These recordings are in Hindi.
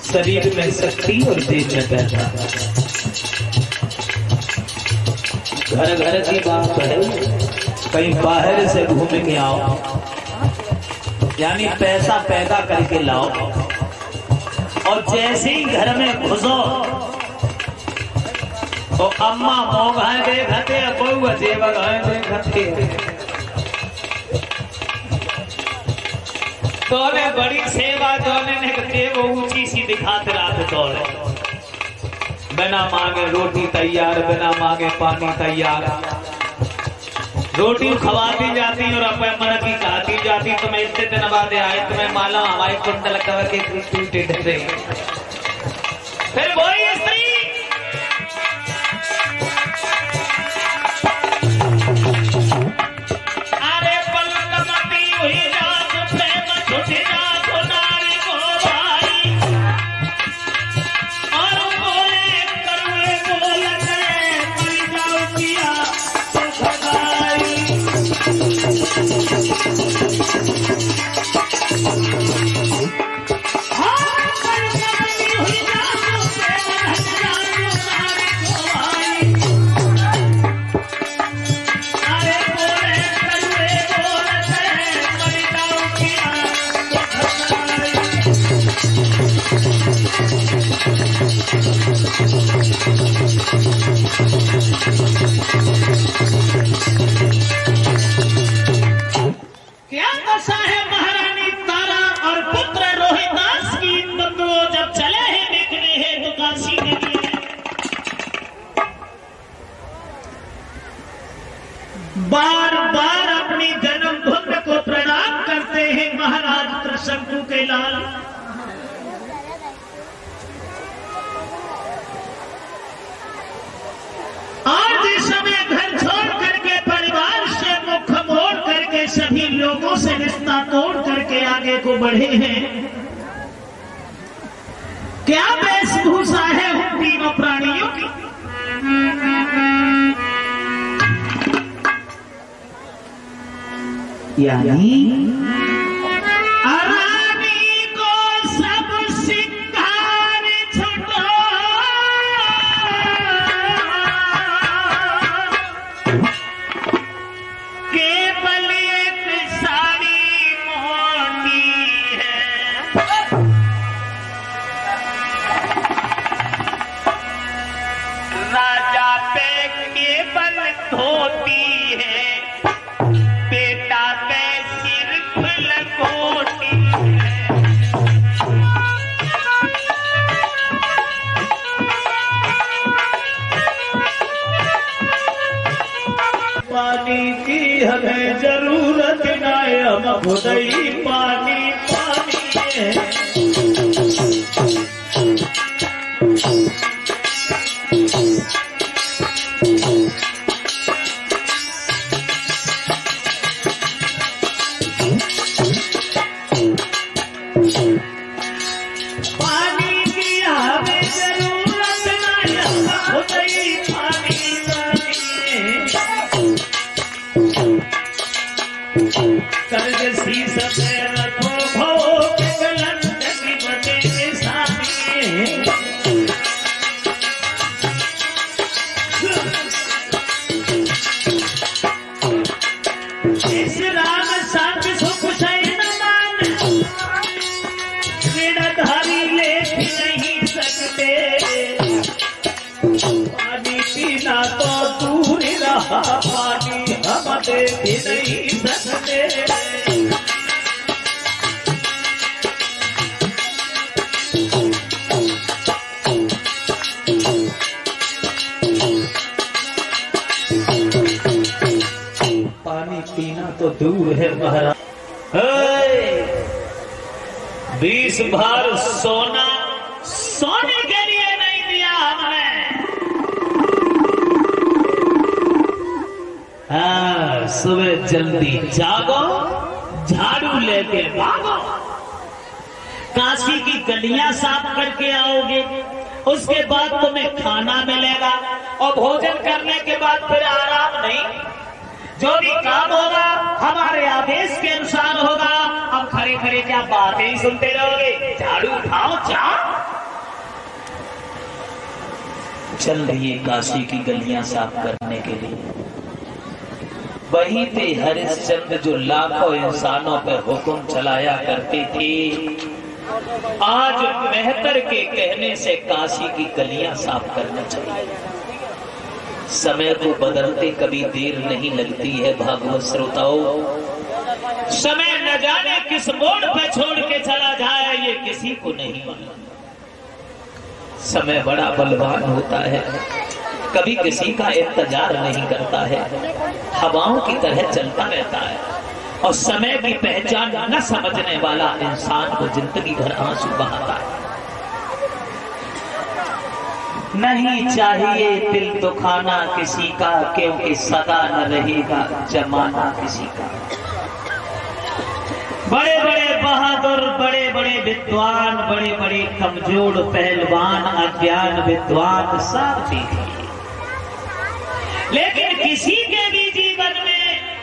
शरीर में शक्ति और देह में पैसा। घर घर की बात है, कहीं बाहर से घूम के आओ, यानी पैसा पैदा करके लाओ, और जैसे ही घर में घुसो तो अम्मा मोगाए देखते, बउआ जेवगाए देखते, तोने बड़ी सेवा जोने ने वो ऊंची सी दिखाते रात तोड़े, बिना मांगे रोटी तैयार, बिना मांगे पानी तैयार, रोटी खवाती जाती और अपने मन की खाती जाती। तुम्हें इतने दिन बाद आए, तुम्हें माला हमारे कुंडल कवर के टूटे ढसे, फिर वही स्त्री अरे पलटमती हुई जात प्रेम छुट जात नारी को भाई, और बोले करुए बोल गए मरी जाओ किया तो खगाई। क्या दशा है महारानी तारा और पुत्र रोहिदास की, तो जब चले हैं देखने हैं तो काशी के लिए, बार बार अपनी जन्मभूमि को प्रणाम करते हैं महाराज त्रिशंकु के लाल। आज इस समय घर छोड़ करके, परिवार से मुख मोड़ करके, सभी लोगों से रिश्ता तोड़ करके आगे को बढ़े हैं। क्या वेशभूषा है उन तीनों प्राणियों की, यानी रानी को सब सिंगार छुटो, केवल एक साड़ी मोटी है, राजा पे केवल धोती है, बेटा पे सिर्फ लंगोटी है। पानी की हमें जरूरत ना है, हम खुद ही पानी पानी है। पानी की हमें जरूरत ना है, हम खुद ही पानी पानी है। कर्ज शीश में रखो भोग गलंत की बटे सामने, इस राम शांति सुख शयन मान, ऋणधारी ले भी नहीं सकते, पानी पीना तो दूर रहा, पानी हम दे भी नहीं सकते। पानी पीना तो दूर है महाराज, 20 भार सोना सोने के लिए नहीं दिया हमने। हाँ, सुबह जल्दी जागो, झाड़ू लेके भागो, काशी की गलियां साफ करके आओगे, उसके बाद तुम्हें खाना मिलेगा, और भोजन करने के बाद फिर आराम नहीं, जो भी काम होगा हमारे आदेश के अनुसार होगा। अब खड़े खड़े क्या बातें ही सुनते रहोगे, झाड़ू उठाओ, जाओ। चल रही है काशी की गलियां साफ करने के लिए। वहीं पे हरिश्चंद्र जो लाखों इंसानों पर हुक्म चलाया करते थे, आज मेहतर के कहने से काशी की गलियां साफ करना चाहिए। समय को बदलते कभी देर नहीं लगती है भागवत श्रोताओं। समय न जाने किस मोड़ पे छोड़ के चला जाए ये किसी को नहीं मालूम। समय बड़ा बलवान होता है, कभी किसी का इंतजार नहीं करता है, हवाओं की तरह चलता रहता है। और समय की पहचान न समझने वाला इंसान को जिंदगी भर आंसू बहाता है। नहीं चाहिए दिल दुखाना किसी का, क्योंकि सदा न रहेगा जमाना किसी का। बड़े बड़े बहादुर, बड़े बड़े विद्वान, बड़े बड़े कमजोर पहलवान, अज्ञान विद्वान सब देखिए, लेकिन किसी के भी जीवन में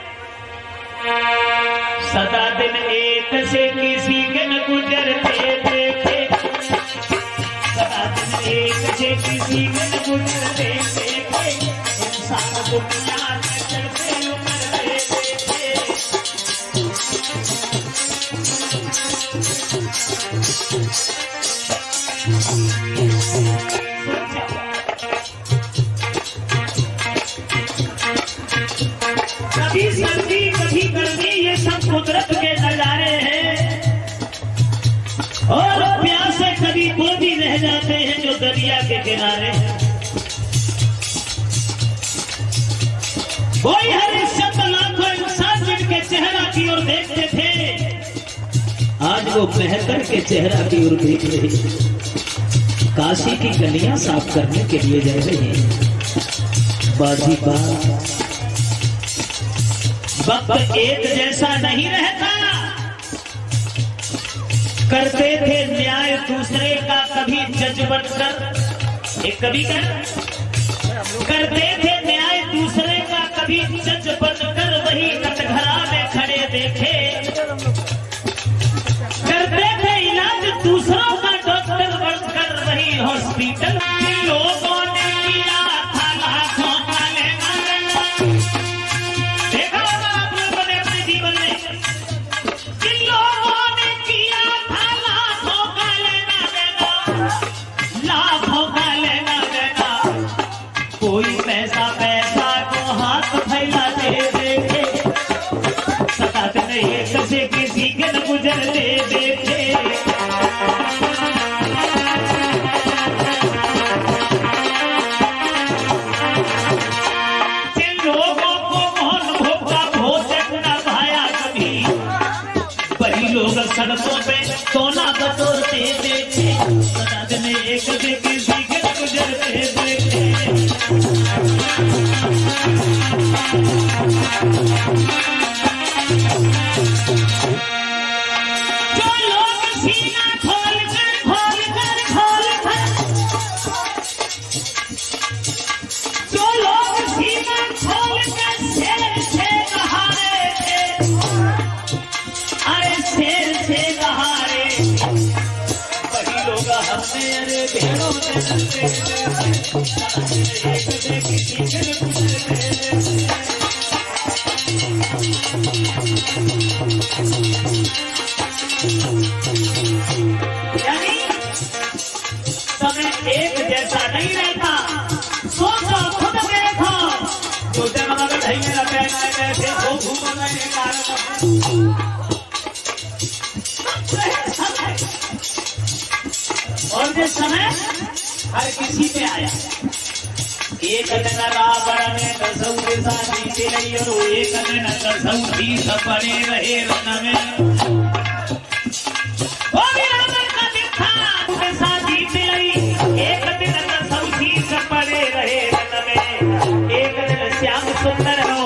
सदा दिन एक से किसी के न गुजरते देखे, सदा दिन एक से किसी के न गुजरते देखे, इंसान दुनिया में चलते उमरते देखे। कभी सर्दी कभी गर्मी, ये सब कुदरत के नजारे हैं। और प्यासे कभी वो भी रह जाते हैं जो दरिया के किनारे। वही हरिश्चंद्र लाखों इंसान जिनके चेहरा की ओर देखते थे, आज वो मेहतर के चेहरा की ओर देख रहे हैं। काशी की गलियां साफ करने के लिए जा रहे हैं। बाजी बात वक्त एक जैसा नहीं रहता। करते थे न्याय दूसरे का कभी जज बनकर, एक कभी करते थे न्याय दूसरे का कभी जज बनकर, वही कटघरा में खड़े देखे। करते थे इलाज दूसरों का डॉक्टर बनकर, वही हॉस्पिटल लोगों ने किया था लाखों का लेना देना। देखा होगा आप लोगों ने अपने जीवन में, जिन लोगों ने किया था लाखों का लेना देना, लाखों का लेना देना, कोई पैसा पैसा को हाथ फैलाते देखे, सदा दिन एक से किसी के न गुजरते देखे। जिन लोगों को मोहन भोग का भोजन न भाया कभी, वही लोग सड़कों पे सोना बटोरते देखे, सदा दिन एक से किसी के न गुजरते देखे। जो लोग सीना खोल कर जो लोग सीना खोल कर शेर से बहारे थे, अरे शेर से बहारे, वही लोग हमने अरे भेड़ों यानी समय एक जैसा नहीं रहता। सोचो खुद देखो, जो जगमग ढैले लगे बैठे वो घूम गए कारण। और जो समय हर किसी पे आया, एक दिन रावण ने कसौ के साथ जीते नहीं, और एक दिन कसौ थी सपने रहे रन में। वो भी रावण का दिन था, उसके साथ जीते नहीं, एक दिन कसौ थी सपने रहे रन में। एक दिन श्याम सुंदर हो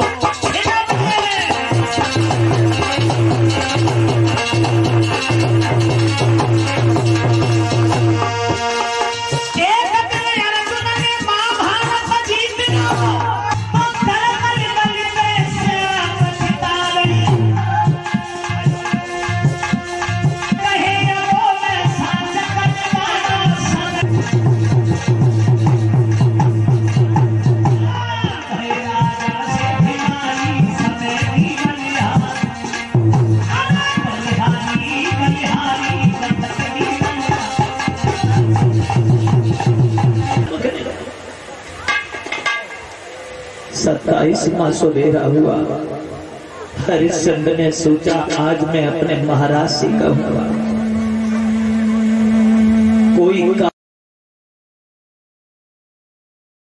27वां सवेरा हुआ। हरिश्चंद्र ने सोचा आज मैं अपने महाराज से कहूंगा